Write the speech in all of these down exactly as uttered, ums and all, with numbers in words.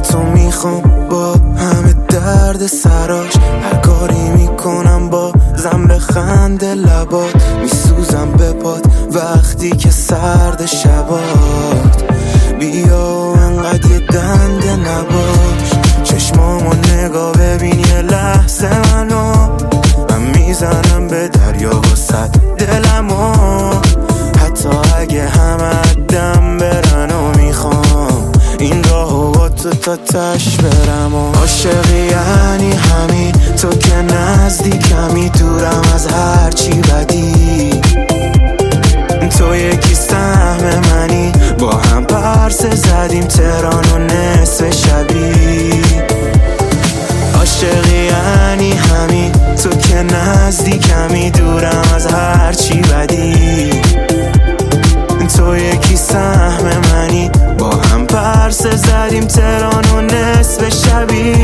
تو میخوام با همه درد سراش. هر کاری میکنم با زنب خنده لبات، میسوزم به پات وقتی که سرد شبات. بیا انقدر یه دنده نباش، چشمامو نگاه ببین یه لحظه منو. من میزنم به دریا واسه دلمو، حتی اگه همه دم برن و میخوام این راهو با تو تا تش برم. و عاشقی یعنی همین، تو که نزدیکمی دورم از هرچی بدی. تو یکی سهم منی، با هم پرسه زدیم تهران و نصف شبی. عاشقی یعنی همین، تو که نزدیکمی دورم از هرچی بدی. تو یکی سهم منی، با هم پرسه زدیم تهران و نصف شبی.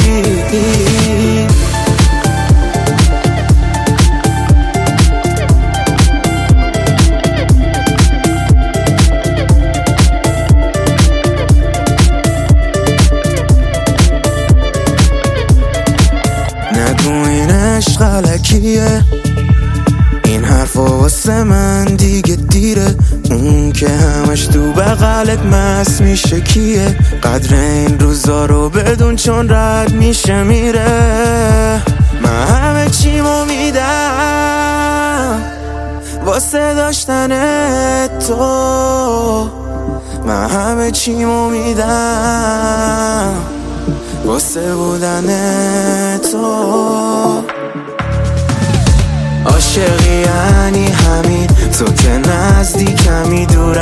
نگو این عشق غلکیه، این حرفا واسه من دیگه دیره. اون که همش تو بغلت مست میشه کیه؟ قدر این روزا رو بدون چون رد میشه میره. من همه چیمو میدم واسه داشتن تو، من همه چیمو میدم واسه بودن تو. عاشقی یعنی همین، تو که نزدیکمی دور